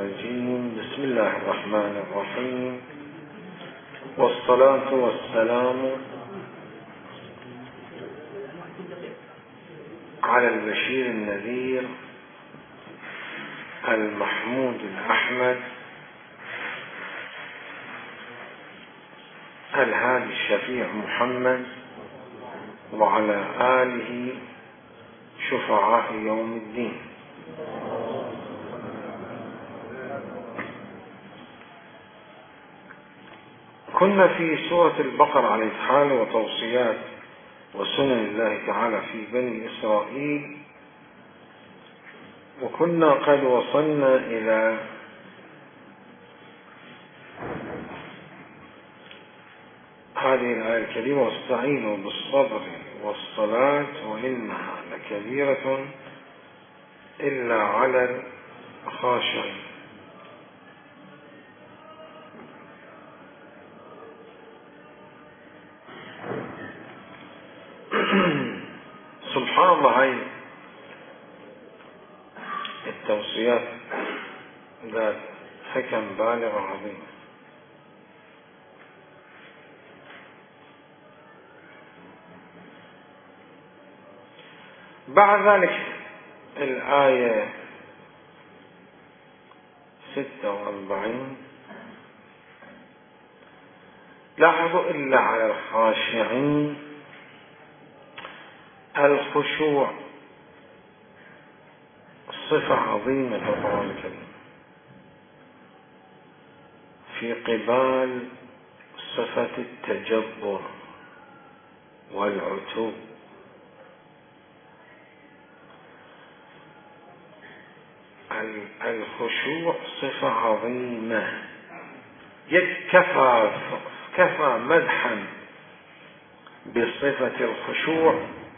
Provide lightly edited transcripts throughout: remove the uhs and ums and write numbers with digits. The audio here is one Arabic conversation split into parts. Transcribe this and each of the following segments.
الرجيم. بسم الله الرحمن الرحيم، والصلاة والسلام على البشير النذير المحمود الأحمد الهادي الشفيع محمد، وعلى آله شفعاء يوم الدين. كنا في سورة البقرة عن إفعال وتوصيات وسنن الله تعالى في بني إسرائيل، وكنا قد وصلنا إلى هذه الآية الكريمة: واستعينوا بالصبر والصلاة وإنها لكبيرة إلا على الخاشعين. سبحان الله، هاي التوصيات ذات حكم بالغة عظيمة. بعد ذلك الآية 46: لاحظوا إلا على الخاشعين. الخشوع صفة عظيمة في القرآن الكريم في قبال صفة التجبر والعتو. الخشوع صفة عظيمة، كفى مدحا بصفة الخشوع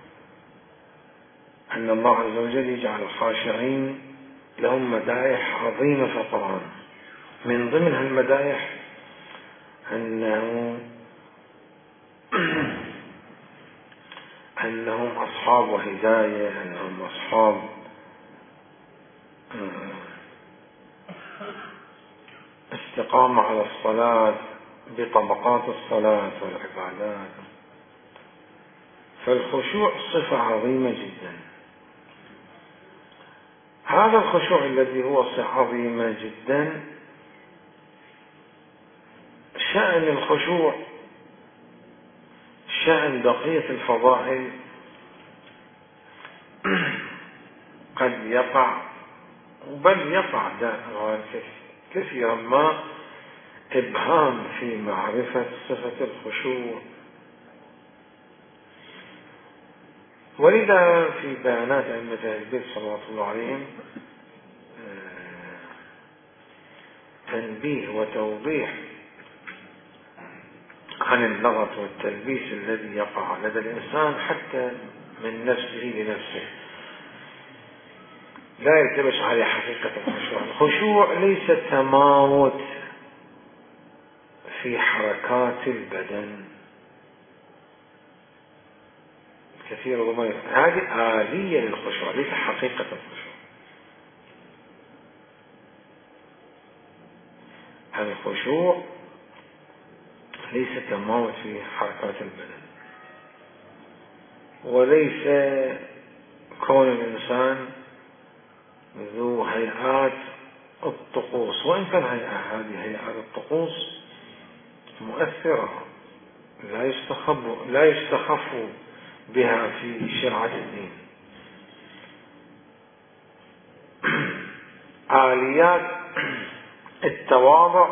أن الله عز وجل يجعل الخاشعين لهم مدائح عظيمة في القرآن. من ضمن هالمدائح أنهم أصحاب هداية، أنهم أصحاب استقامة على الصلاة بطبقات الصلاة والعبادات. فالخشوع صفة عظيمة جدا. هذا الخشوع الذي هو صفة عظيمة جدا، شأن الخشوع شأن بقية الفضائل قد يقع، بل يقع كثيرا ما إبهام في معرفة صفة الخشوع. ولذا في بيانات أئمة أهل البيت صلوات الله عليهم تنبيه وتوضيح عن اللغط والتلبيس الذي يقع لدى الإنسان حتى من نفسه لنفسه، لا يلتبس عليه حقيقة الخشوع. الخشوع ليس تماوت في حركات البدن، كثير ربما هذه آلية للخشوع ليس حقيقة الخشوع. الخشوع ليس تماوت في حركات البدن، وليس كون الإنسان ذو هيئات الطقوس، وإن كان هذه هيئات الطقوس مؤثرة لا يستخف بها في شرعة الدين. آليات التواضع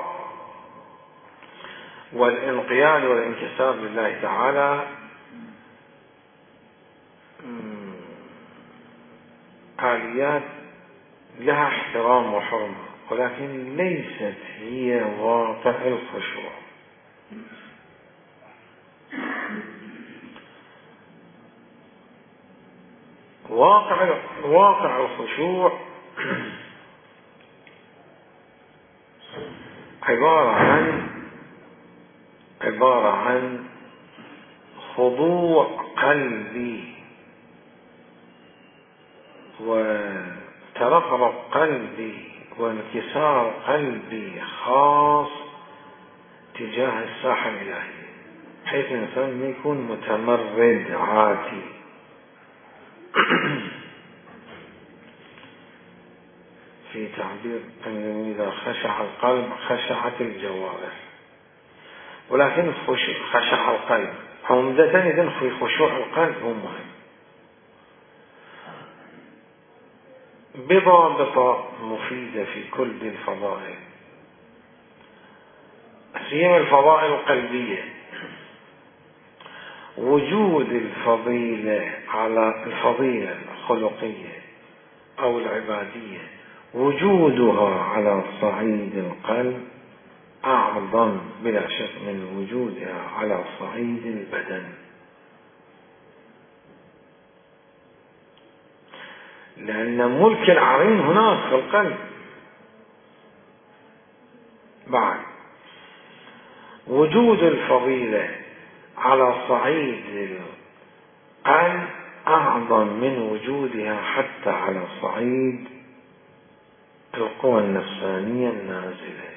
والانقياد والانكسار لله تعالى آليات لها احترام وحرمة، ولكن ليست هي واقع الخشوع. واقع الخشوع عبارة عن خضوع قلبي وترقب قلبي وانكسار قلبي خاص تجاه الساحة الإلهية، بحيث الإنسان ما يكون متمرد عاتي. في تعبير إذا خشع القلب خشعت الجوارح، ولكن خشع القلب عمدة إذن في خشوع القلب هو مهم بضابط مفيدة في كل الفضائل، سيما الفضائل القلبية. وجود الفضيلة على الفضيلة الخلقية أو العبادية، وجودها على صعيد القلب أعظم بلا شك من وجودها على صعيد البدن، لأن ملك العظيم هناك في القلب. بعد وجود الفضيلة على صعيد القلب أعظم من وجودها حتى على صعيد القوى النفسانية النازلة.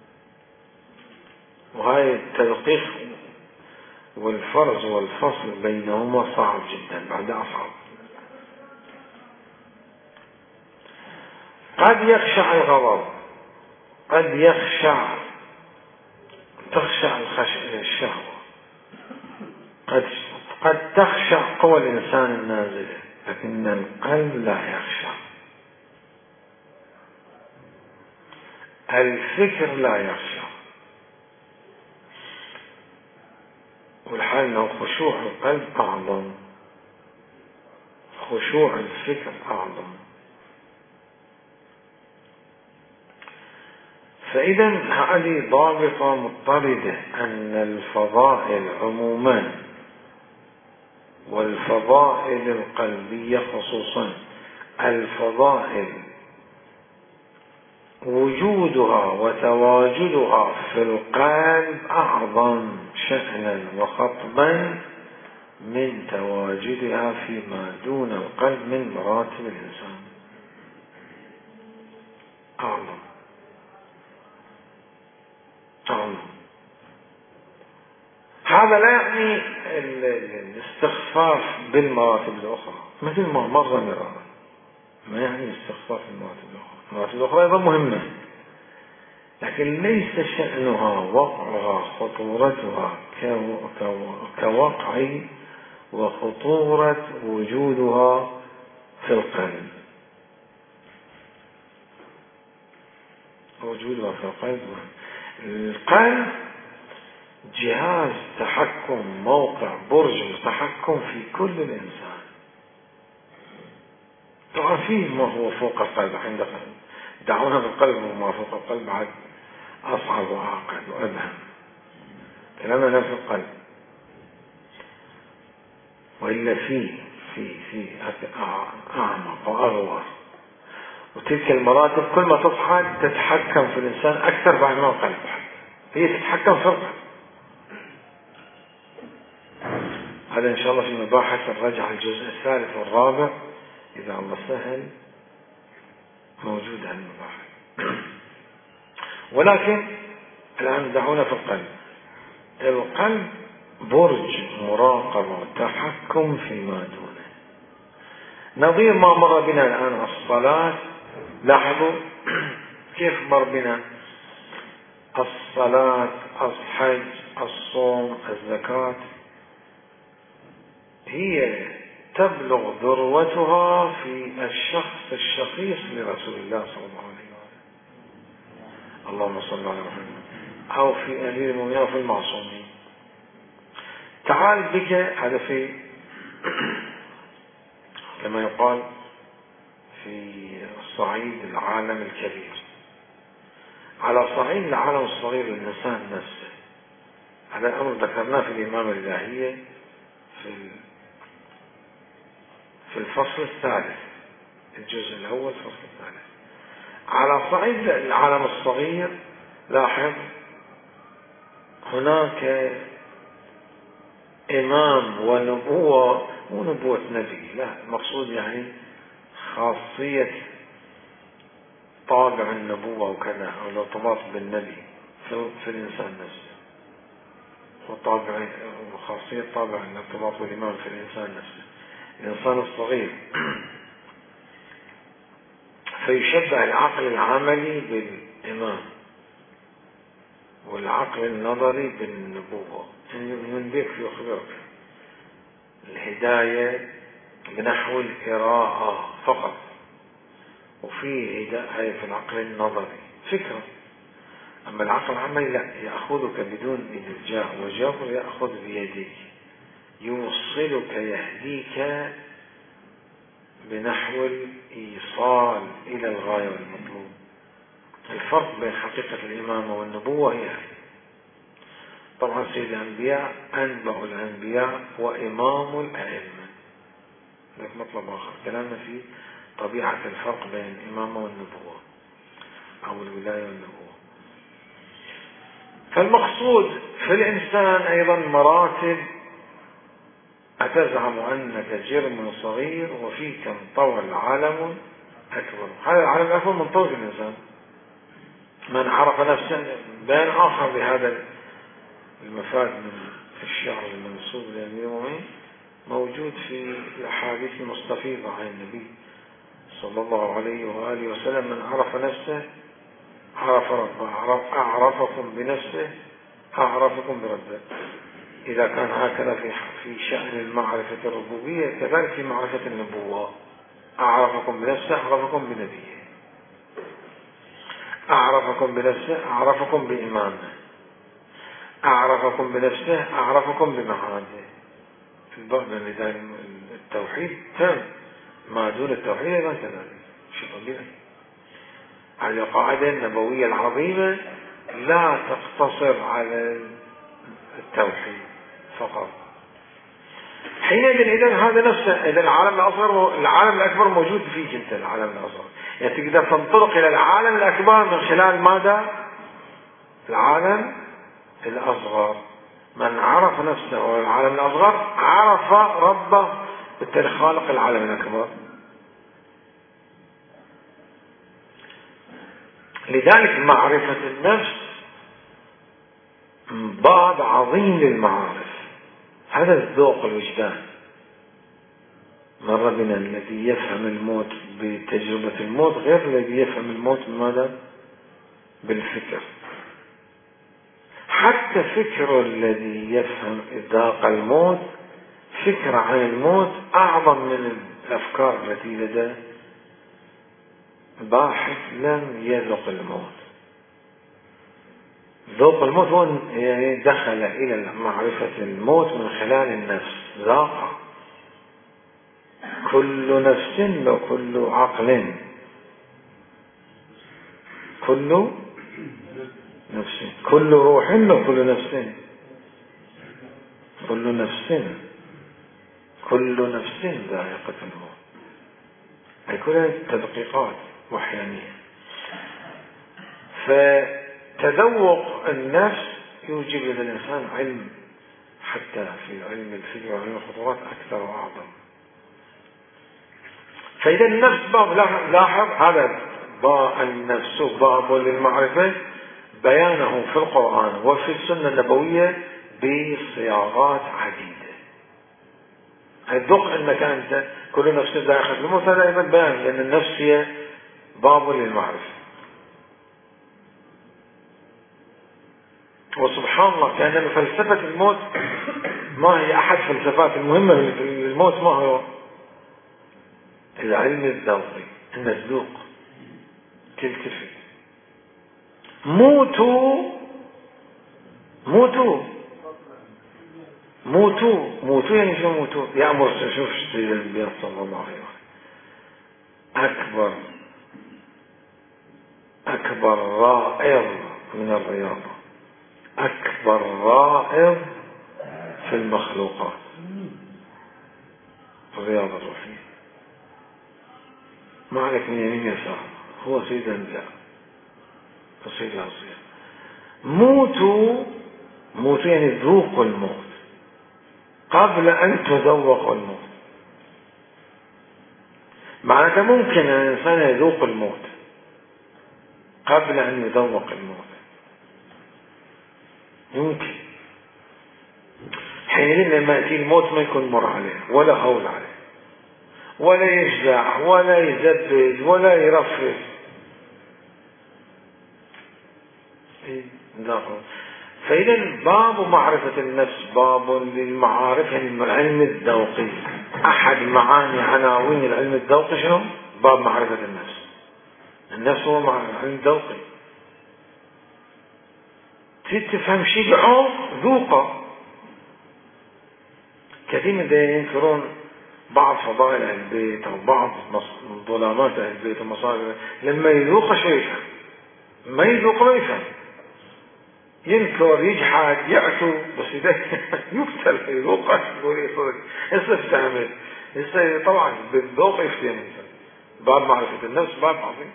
وهذا التدقيق والفرز والفصل بينهما صعب جدا، بعد أصعب. قد يخشع الغضب، قد تخشع الشهوة، قد تخشع قوى الإنسان النازلة، لكن القلب لا يخشع، الفكر لا يخشع. والحال أنه خشوع القلب أعظم، خشوع الفكر أعظم. فإذا هذه ضابطة مضطردة أن الفضائل عموما والفضائل القلبية خصوصا، الفضائل وجودها وتواجدها في القلب أعظم شأنا وخطبا من تواجدها فيما دون القلب من مراتب الإنسان، أعظم. هذا لا يعني الاستخفاف بالمراتب الأخرى، مثل ما مر مرارا، ما يعني الاستخفاف بالمراتب الأخرى. المراتب الأخرى أيضا مهمة، لكن ليس شأنها وقعها خطورتها كوقع وخطورة وجودها في القلب. وجودها في القلب، القلب جهاز تحكم، موقع برج تحكم في كل الإنسان. طبعا فيه ما هو فوق القلب، عند دعونا بالقلب وما فوق القلب عاد أصعب وأعقد وأبهم. كلامنا في القلب، وإلا في أعمق وأغوى. وتلك المراتب كل ما تصعد تتحكم في الإنسان أكثر بعد ما القلب، هي تتحكم في القلب. هذا إن شاء الله في مباحث الرجع الجزء الثالث والرابع إذا الله سهل، موجودة المباحث. ولكن الآن دعونا في القلب. القلب برج مراقبة وتحكم فيما دونه، نظير ما مر بنا الآن الصلاة. لاحظوا كيف مر بنا الصلاة، الحج، الصوم، الزكاة، هي تبلغ ذروتها في الشخص الشخيص لرسول الله صلى الله عليه وسلم، اللهم صل على محمد، أو في أمير المؤمنين أو في المعصومين. تعال بك، هذا في كما يقال في صعيد العالم الكبير. على صعيد العالم الصغير الإنسان نفسه، هذا أمر ذكرناه في الإمامة الإلهية في الفصل الثالث، الجزء الأول الفصل الثالث. على صعيد العالم الصغير لاحظ هناك إمام ونبوة، مو نبوة نبي، لا، المقصود يعني خاصية طابع النبوة وكذا أو الارتباط بالنبي في الإنسان نفسه، وطابع وخاصية طابع الارتباط والإيمان في الإنسان نفسه، الإنسان الصغير. فيشبه العقل العملي بالإمام والعقل النظري بالنبوة. من ذلك يخبرك الهداية بنحو القراءة فقط، وفي هداية في العقل النظري فكرة. أما العقل العملي لا، يأخذك بدون إلجاء وجبر، يأخذ بيدك يوصلك يهديك بنحو الإيصال إلى الغاية والمطلوب. الفرق بين حقيقة الإمامة والنبوة هي طبعا سيد الأنبياء أنبأ الأنبياء وإمام الأئمة، لك مطلب آخر كلامنا في طبيعة الفرق بين الإمامة والنبوة أو الولاية والنبوة. فالمقصود في الإنسان أيضا مراتب، أتزعم أنك جرم صغير وفيك انطوى العالم أكبر. هذا العالم الأكبر منطوي في الإنسان. من عرف نفسه بين آخر بهذا المفاد في الشعر المنسوب لأمير المؤمنين موجود في الأحاديث المستفيضة عن النبي صلى الله عليه وآله وسلم: من عرف نفسه عرف ربه، أعرفكم بنفسه أعرفكم بربه. إذا كان هكذا في شأن المعرفة الربوبية، كذلك في معرفة النبوة: أعرفكم بنفسه أعرفكم بنبيه، أعرفكم بنفسه أعرفكم بإمامه، أعرفكم بنفسه أعرفكم بمعاده. في البعض من التوحيد تام، ما دون التوحيد أيضا كذلك، شيء طبيعي. هذه القاعدة النبوية العظيمة لا تقتصر على التوحيد فقط. حينئذ إذن هذا نفسه، إذن العالم الأصغر العالم الأكبر موجود فيك أنت. العالم الأصغر يعني تقدر تنطلق إلى العالم الأكبر من خلال ماذا؟ العالم الأصغر. من عرف نفسه والعالم الأصغر عرف ربه، بالتالي خالق العالم الأكبر. لذلك معرفة النفس باب عظيم للمعارف. هذا الذوق الوجدان. مر بنا الذي يفهم الموت بتجربة الموت غير الذي يفهم الموت بماذا؟ بالفكر. حتى فكر الذي يفهم ذاق الموت، فكرة عن الموت أعظم من الأفكار التي لدى باحث لم يذق الموت. ذوق الموت هو دخل إلى معرفة الموت من خلال النفس، ذاق. كل نفس وكل عقل، كل نفس، كل روح وكل نفس، كل نفس، كل نفس ذائقة الموت. أي كلها تدقيقات وحيانية. فتذوق النفس يوجب لدى الإنسان علم، حتى في علم الفكر وعلم الخطوات أكثر وأعظم. فإذا النفس باب، لاحظ هذا النفس باب للمعرفة، بيانه في القرآن وفي السنة النبوية بصياغات عديدة. الذوق أنك أنت كل نفس ذائقة الموت، هذا أيضا بيان، لأن النفس هي باب للمعرفة. وسبحان الله كأن فلسفة الموت ما هي أحد فلسفات المهمة للموت، ما هو العلم الذوقي، المذوق. تلتفت موتوا موتوا موتوا موتوا، يعني شو موتوا؟ يأمر. شوف سيد النبي صلى الله عليه وسلم أكبر رائض من الرياضة، أكبر رائض في المخلوقات، الرياضة الروحية. ما عليك من يمين يسار، هو سيد الأنبياء وسيد الأصير. موتوا موتوا يعني ذوقوا الموت قبل أن تذوقوا الموت. معناته ممكن أن الإنسان يذوق الموت قبل أن يذوق الموت. يمكن حينئذ لما يأتي الموت ما يكون مر عليه ولا هول عليه ولا يجزع ولا يزبد ولا يرفض. فإذا باب معرفة النفس باب للمعارف، يعني العلم الذوقي. أحد معاني عناوين العلم الذوقي شنو؟ باب معرفة النفس. النفس هو العلم الذوقي. تفهم شيء بعمق ذوقه. كثير من ينكرون بعض فضائل أهل البيت أو بعض ظلامات أهل البيت ومصائب، لما يذوق شو يفهم، ما يذوق ما يفهم، ينكر يجحد يعتو، بس إذا يقتل يذوق يقول يستفهم طبعا بالذوق يفتهم. باب معرفة النفس باب عظيم.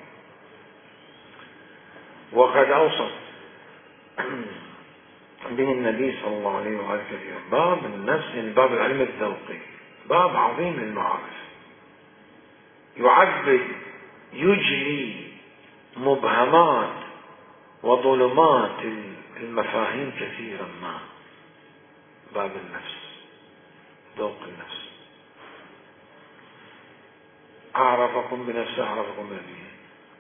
وقد أوصف به النبي صلى الله عليه وآله وسلم باب النفس، يعني باب العلم الذوقي، باب عظيم للمعارف، يعبد يجلي مبهمات وظلمات المفاهيم كثيرا ما. باب النفس، ذوق النفس. أعرفكم بنفسه أعرفكم بنفسه.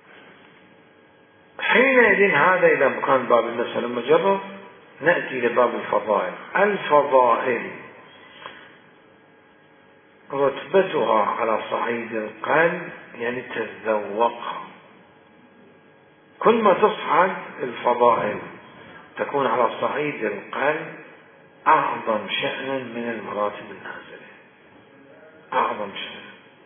حينئذ هذا إذا كان باب النفس المجرد، نأتي لباب الفضائل. الفضائل رتبتها على صعيد القلب، يعني تذوقها. كل ما تصعد الفضائل تكون على صعيد القلب أعظم شأنا من المراتب النازلة، أعظم شأن.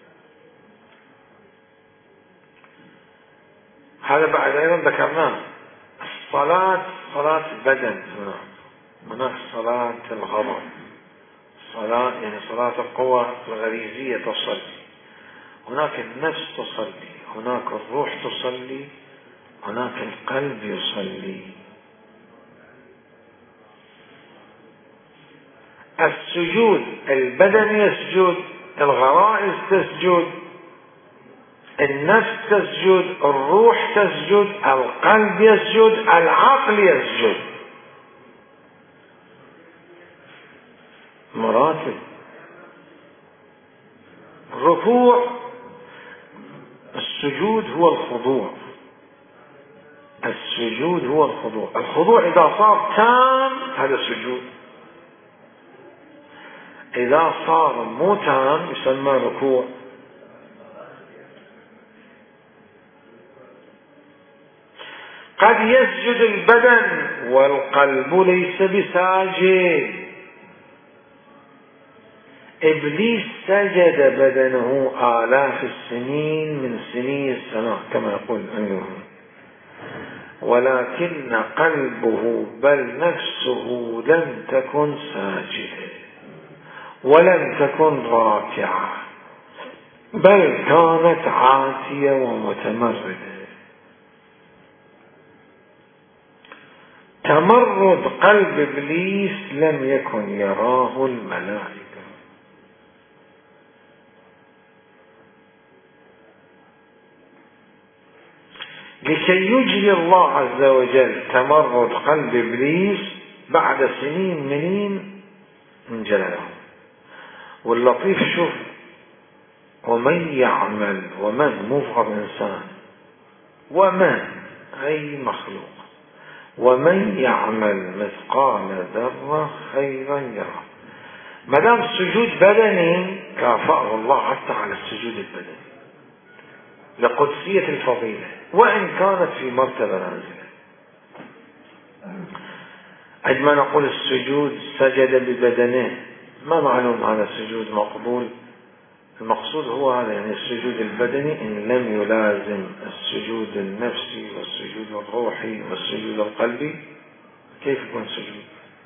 هذا بعد أيضا ذكرناه. الصلاة صلاة بدن، هناك صلاة الغضب، صلاة يعني صلاة القوى الغريزية تصلي، هناك النفس تصلي، هناك الروح تصلي، هناك القلب يصلي. السجود البدن يسجد، الغرائز تسجد، النفس تسجد، الروح تسجد، القلب يسجد، العقل يسجد. مراتب. الركوع، السجود هو الخضوع، السجود هو الخضوع. الخضوع إذا صار تام هذا السجود، إذا صار مو تام يسمى ركوع. قد يسجد البدن والقلب ليس بساجد. إبليس سجد بدنه آلاف السنين من سنين السماء كما يقول عنه، ولكن قلبه بل نفسه لم تكن ساجدة ولم تكن راكعة، بل كانت عاتية ومتمردة. تمرد قلب إبليس لم يكن يراه الملائكة. لكي يجري الله عز وجل تمرد قلب إبليس بعد سنين منين انجلله. واللطيف شوف، ومن يعمل، ومن مفرد إنسان، ومن أي مخلوق، ومن يعمل مثقال ذرة خيرا يره. ما دام السجود بدني كافأه الله حتى على السجود البدني لقدسية الفضيلة، وإن كانت في مرتبة نازلة. عندما نقول السجود سجد ببدنه، ما معلوم هذا السجود مقبول. المقصود هو هذا، يعني السجود البدني إن لم يلازم السجود النفسي والسجود الروحي والسجود القلبي، كيف يكون سجود؟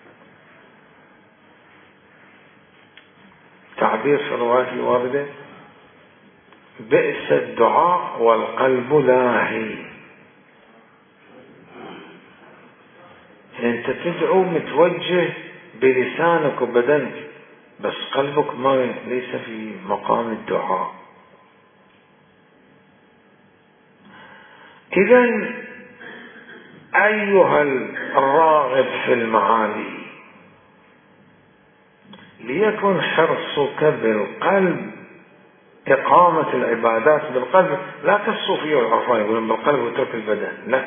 تعبير في الروايات الواردة: بئس الدعاء والقلب لاهي. يعني انت تدعو متوجه بلسانك وبدنك، بس قلبك ما ليس في مقام الدعاء. إذن أيها الراغب في المعالي، ليكن حرصك بالقلب إقامة العبادات بالقلب، لا كالصوفية والعرفان يقولون بالقلب وترك البدن، لا،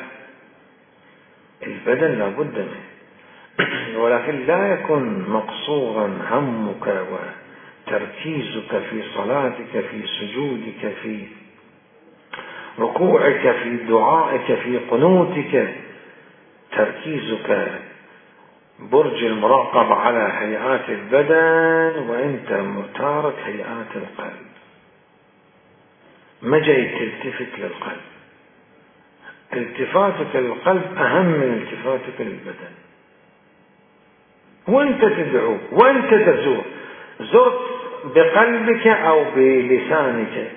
البدن لا بد منه، ولكن لا يكن مقصورا همك وتركيزك في صلاتك، في سجودك، في ركوعك، في دعائك، في قنوتك، تركيزك برج المراقبة على هيئات البدن وانت تارك هيئات القلب، ما جاي تلتفت للقلب. التفاتك للقلب أهم من التفاتك للبدن. وانت تدعو وانت تزور، زرت بقلبك أو بلسانك،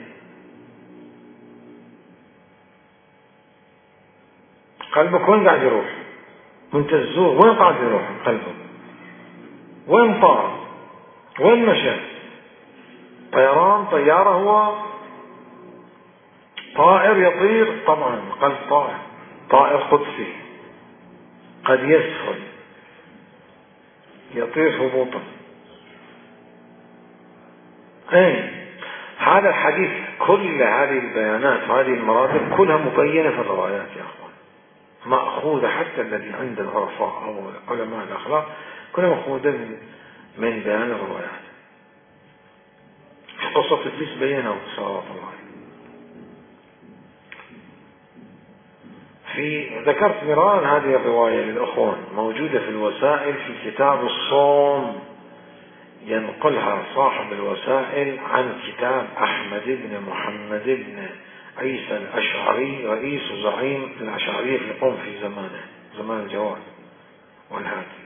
قلبك وين قاعد يروح؟ وانت تزور وين قاعد يروح قلبك؟ وين طار؟ وين مشى؟ طيران، طيارة، هو طائر يطير، طبعا قلب طائر، طائر قدسي قد يسفل يطير هبوطا. هذا الحديث، كل هذه البيانات وهذه المراتب كلها مبينة في الروايات يا أخوان، مأخوذة، حتى الذي عند العرفاء أو علماء الأخلاق كلها مأخوذة من بيان الروايات. قصة إبليس بينه صلوات الله. ذكرت مرارا هذه الرواية للأخوان، موجودة في الوسائل في كتاب الصوم، ينقلها صاحب الوسائل عن كتاب أحمد بن محمد بن عيسى الأشعري، رئيس زعيم الأشعرية في قم في زمانه، زمان الجواد والهادي،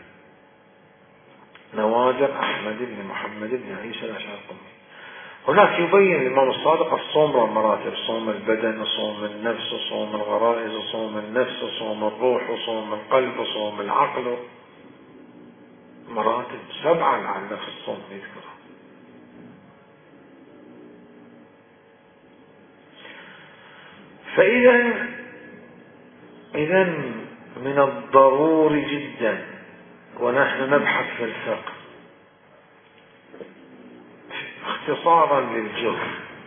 نوادر أحمد بن محمد بن عيسى الأشعري القمي. هناك يبين الإمام الصادق الصوم مراتب: صوم البدن، صوم النفس، صوم الغرائز، صوم النفس، صوم الروح، صوم القلب، صوم العقل، مراتب 7 على نفس الصوم يذكرها. إذا من الضروري جدا، ونحن نبحث في الفقه اختصارا للجهد،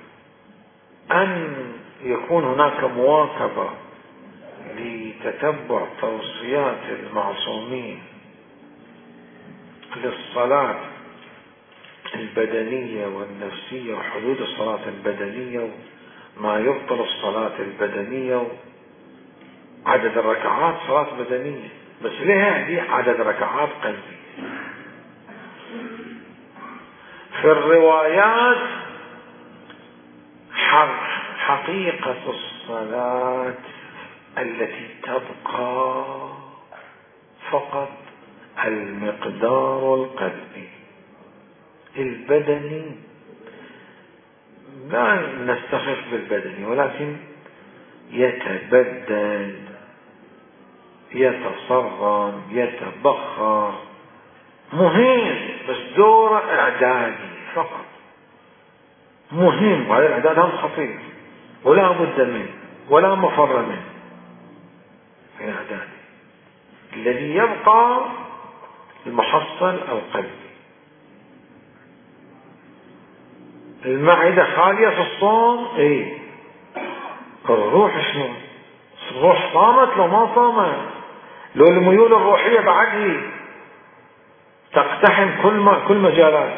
أن يكون هناك مواكبة لتتبع توصيات المعصومين للصلاة البدنية والنفسية، وحدود الصلاة البدنية، وما يبطل الصلاة البدنية، عدد الركعات صلاة بدنية، بس لها دي عدد ركعات قلبي. في الروايات حقيقة الصلاة التي تبقى فقط المقدار القلبي، البدني لا نستخف بالبدني، ولكن يتبدل، يتصرم، يتبخر، مهم، بس دور اعدادي فقط مهم، وهذا الاعداد هم خطير ولا بد منه ولا مفر منه. الاعداد الذي يبقى المحصل القلبي. المعدة خالية في الصوم، الروح شنو؟ الروح صامت لو ما صامت، لو الميول الروحية بعد تقتحم كل مجالات،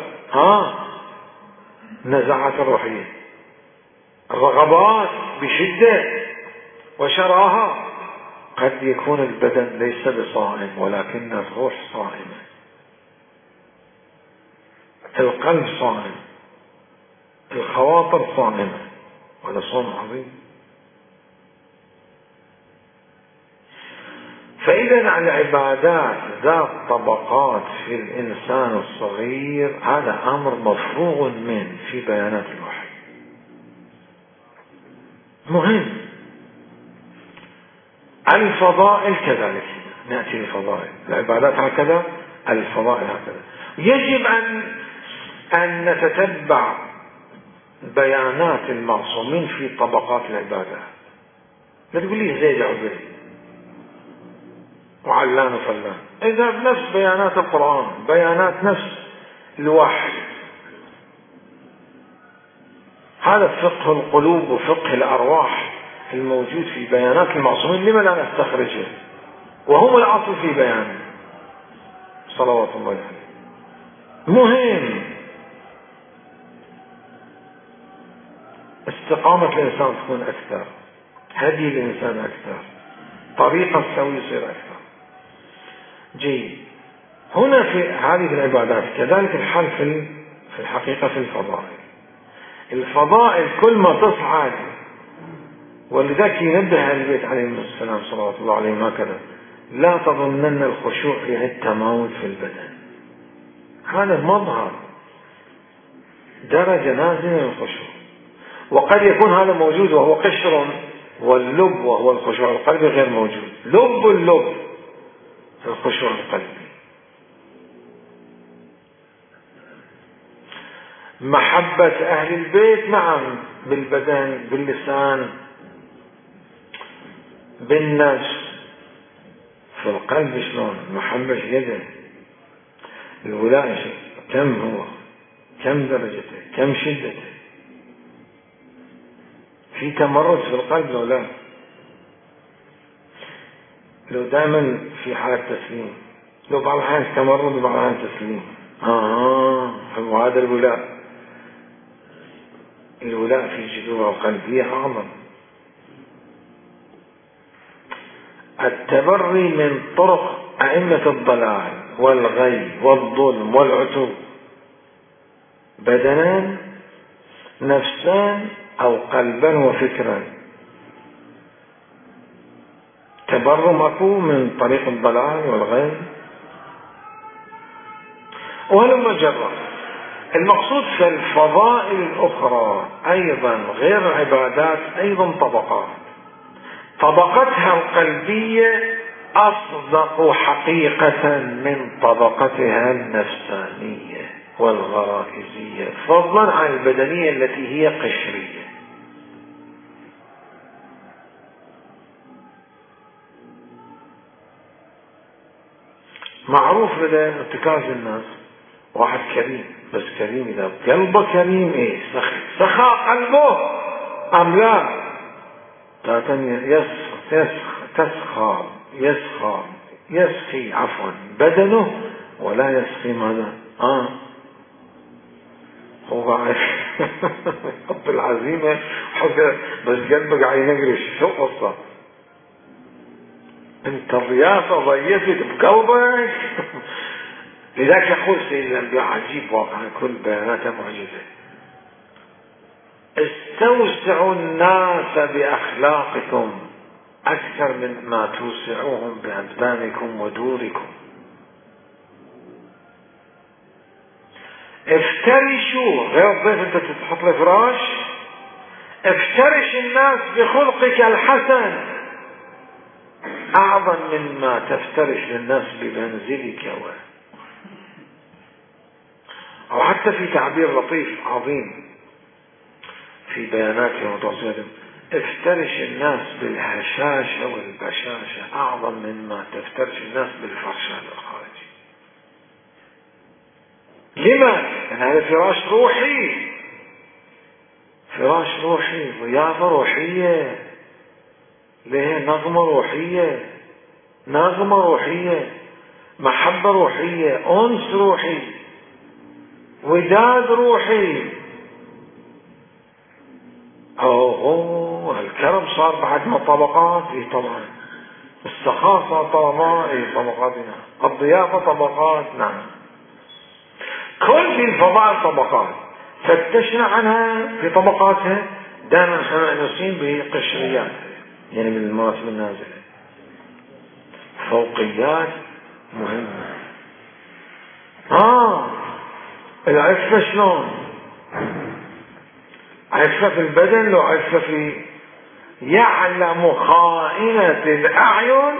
نزعات الروحية، الرغبات بشدة وشراهة. قد يكون البدن ليس بصائم ولكن الروح صائمة، القلب صائم، الخواطر صائمة، وهذا صوم عظيم. فإذا العبادات ذات طبقات في الإنسان الصغير، هذا أمر مفروغ منه في بيانات الوحي، مهم. الفضائل كذلك، نأتي الفضائل، العبادات هكذا، الفضائل هكذا. يجب أن نتتبع بيانات المعصومين في طبقات العبادات. لا تقول لي زيد عبيد، وعلان وفلان. إذا بنفس بيانات القرآن، بيانات نفس الوحي. هذا فقه القلوب وفقه الأرواح الموجود في بيانات المعصومين، لما لا نستخرجه وهم الأصل في بيانه صلوات الله عليه. مهم استقامة الإنسان تكون أكثر، هدي الإنسان أكثر، طريقة السوي يصير أكثر. جيد. هنا في هذه العبادات كذلك الحال في الحقيقة في الفضائل. الفضائل كل ما تصعد، ولذلك ينبه أهل البيت عليهم السلام صلوات الله عليهم هكذا: لا تظنن الخشوع فيها التماوت في البدن. هذا مظهر درجة نازلة من الخشوع، وقد يكون هذا موجود وهو قشر، واللب وهو الخشوع القلبي غير موجود. لب اللب الخشوع القلبي. محبة أهل البيت نعم بالبدن، باللسان، بالنفس. في القلب شلون؟ محبة يده. الولاء كم هو، كم درجته، كم شدته. في تمرد في القلب لو لا؟ لو دائما في حالة تسليم، لو بعض الأحيان تمرد وبعض الأحيان تسليم. وهذا الولاء. الولاء في الجذور القلبية أعظم. التبري من طرق أئمة الضلال والغي والظلم والعتو، بدنان نفسان أو قلبا وفكرا. تبر ماكو من طريق الضلال والغي. ولما جرى المقصود في الفضائل الأخرى أيضا غير العبادات أيضا طبقات. طبقتها القلبية أصدق حقيقة من طبقتها النفسانية والغرائزية، فضلا عن البدنية التي هي قشرية. معروف لدى ارتكاز الناس واحد كريم، بس كريم إذا قلبه كريم إيه سخاء قلبه أم لا؟ يسخي عفوا بدنه ولا يسخي ماذا؟ هو عايش حب العزيمة حب، بس قلبك عايز ينقرش. شو قصة؟ انت الرياضة ضيفت بقلبك. لذلك يقول سيد الأنبياء عجيب واقعا كل بياناته معجزة: استوسعوا الناس بأخلاقكم أكثر من ما توسعوهم بأبدانكم ودوركم. افترشوا، غير الضيف انت تحط له فراش، افترش الناس بخلقك الحسن أعظم مما تفترش للناس بمنزلك. أو حتى في تعبير لطيف عظيم في بياناتهم وتوصياتهم: افترش الناس بالهشاشة والبشاشة أعظم مما تفترش الناس بالفرشة الخارجي. لما؟ لأن هذا فراش روحي، فراش روحي، ضيافة روحية، ليه نغمة روحية، نغمة روحية، محبة روحية، أنس روحي، وداد روحي. الكرم صار بعد ما طبقات. طبعا السخاء صار طبقات. طبقاتنا الضيافة طبقات. نعم كل في الفضائل طبقات فتشنا عنها في طبقاتها. دائما نحن مأنوسين بقشريات، يعني من المراتب النازلة. فوقيات مهمة. العفة شلون؟ عفة في البدن لو عفة في يعلم خائنة الأعين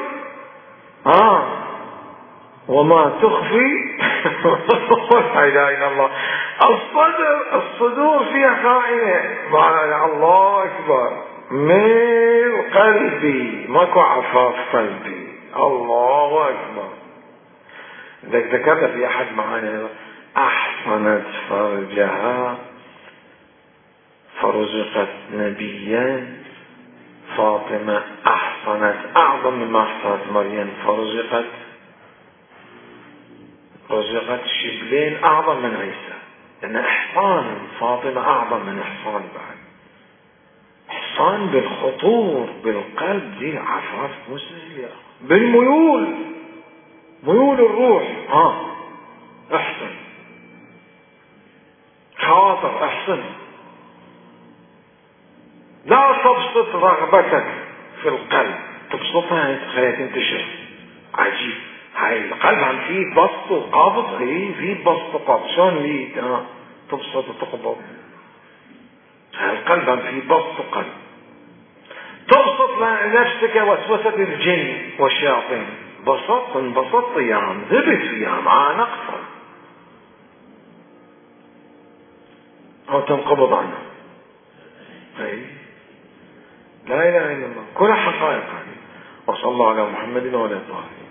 وما تخفي لا إله إلا الله. الصدور فيها خائنة، معنى الله أكبر. من قلبي ماكو عفاف قلبي، الله أكبر. ذكرنا في أحد معاني أحصنت فرجها فرزقت نبيا. فاطمة أحصنت أعظم مما أحصنت مريم، فرزقت شبلين أعظم من عيسى، لأن إحصان فاطمة أعظم من إحصان بعد. إحصان بالخطور بالقلب، دي عفاف مسلم بالميول، ميول الروح. احسن خاطر، احسن. لا تبسط رغبتك في القلب، تبسطها تخليها تنتشر. عجيب، هاي القلب عم فيه بسط وقابض، فيه بسط وقابض. شلون ليه تبسط وتقبض؟ هاي القلب عم فيه بسط وقلب. تبسط لنفسك وسوسة الجن والشياطين، انبسطت اياهم، ذبت فيهم، عانقت، او تنقبض عنها. لا اله الا الله، كل حقائق هذه. وصلى الله على محمد وعلى اله